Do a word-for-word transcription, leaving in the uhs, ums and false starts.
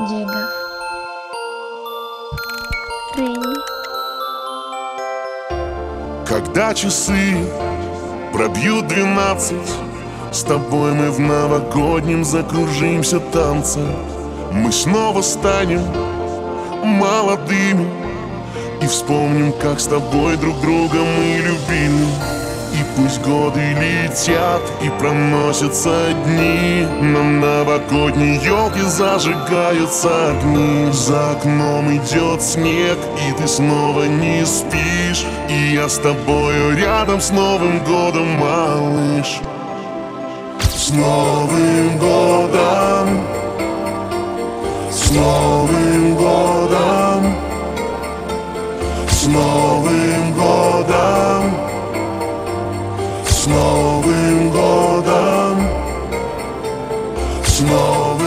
Дегов. Ренни. Когда часы пробьют двенадцать, с тобой мы в новогоднем закружимся танце. Мы снова станем молодыми и вспомним, как с тобой друг друга мы любили. И пусть годы летят и проносятся дни, на новогодней елке зажигаются огни. За окном идет снег, и ты снова не спишь, и я с тобою рядом с Новым годом, малыш. С Новым годом, с Новым годом, с Новым годом, с Новым годом, с Новым